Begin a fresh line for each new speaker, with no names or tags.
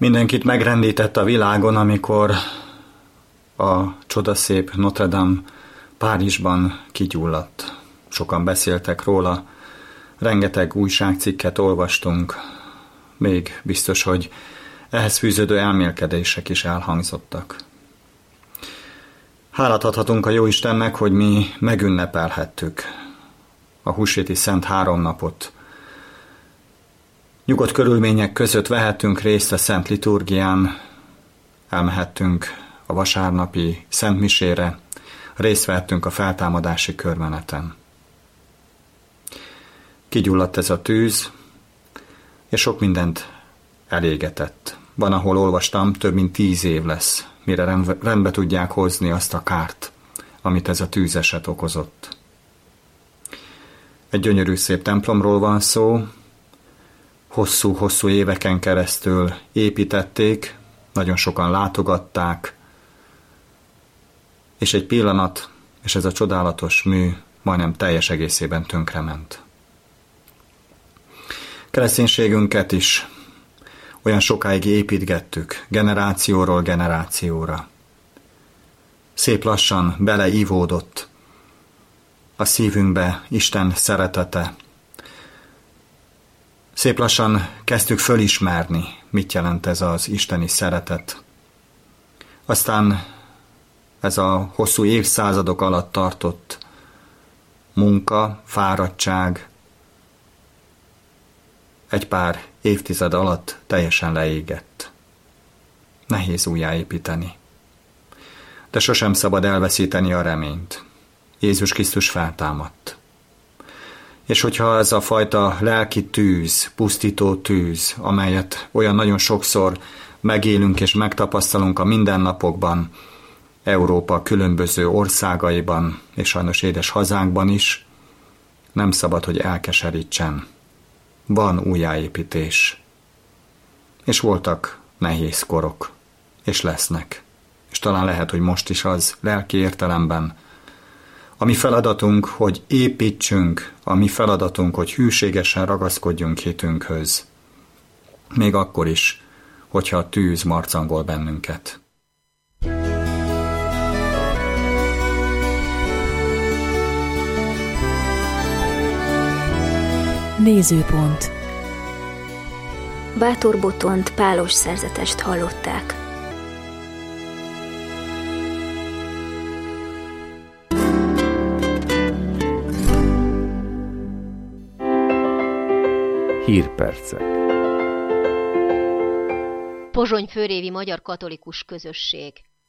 Mindenkit megrendített a világon, amikor a csodaszép Notre Dame Párizsban kigyulladt. Sokan beszéltek róla, rengeteg újságcikket olvastunk, még biztos, hogy ehhez fűződő elmélkedések is elhangzottak. Hálát adhatunk a Jóistennek, hogy mi megünnepelhettük a húsvéti szent 3 napot. Nyugodt körülmények között vehettünk részt a szent liturgián, elmehettünk a vasárnapi szentmisére, részt vehettünk a feltámadási körmeneten. Kigyulladt ez a tűz, és sok mindent elégetett. Van, ahol olvastam, több mint 10 év lesz, mire rendbe tudják hozni azt a kárt, amit ez a tűzeset okozott. Egy gyönyörű szép templomról van szó, hosszú-hosszú éveken keresztül építették, nagyon sokan látogatták, és egy pillanat, és ez a csodálatos mű majdnem teljes egészében tönkrement. Kereszténységünket is olyan sokáig építgettük, generációról generációra. Szép lassan beleívódott a szívünkbe Isten szeretete. Szép lassan kezdtük fölismerni, mit jelent ez az isteni szeretet. Aztán ez a hosszú évszázadok alatt tartott munka, fáradtság egy pár évtized alatt teljesen leégett. Nehéz újjáépíteni. De sosem szabad elveszíteni a reményt. Jézus Krisztus feltámadt. És hogyha ez a fajta lelki tűz, pusztító tűz, amelyet olyan nagyon sokszor megélünk és megtapasztalunk a mindennapokban, Európa különböző országaiban, és sajnos édes hazánkban is, nem szabad, hogy elkeserítsen. Van újjáépítés. És voltak nehéz korok, és lesznek. És talán lehet, hogy most is az lelki értelemben. A mi feladatunk, hogy építsünk, a mi feladatunk, hogy hűségesen ragaszkodjunk hitünkhöz. Még akkor is, hogyha a tűz marcangol bennünket.
Nézőpont.
Bátor Botont pálos szerzetest hallották.
Hírpercek.
Pozsony főrévi magyar katolikus közösség.